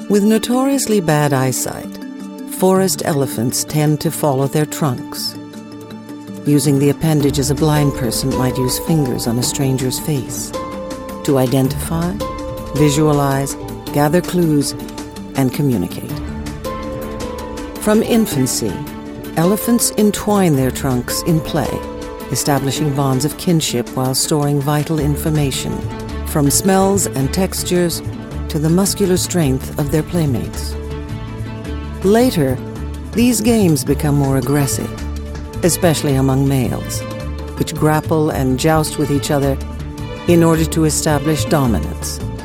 With notoriously bad eyesight, forest elephants tend to follow their trunks, using the appendages a blind person might use fingers on a stranger's face to identify, visualize, gather clues, and communicate. From infancy, elephants entwine their trunks in play, establishing bonds of kinship while storing vital information, from smells and textures to the muscular strength of their playmates. Later, these games become more aggressive, especially among males, which grapple and joust with each other in order to establish dominance.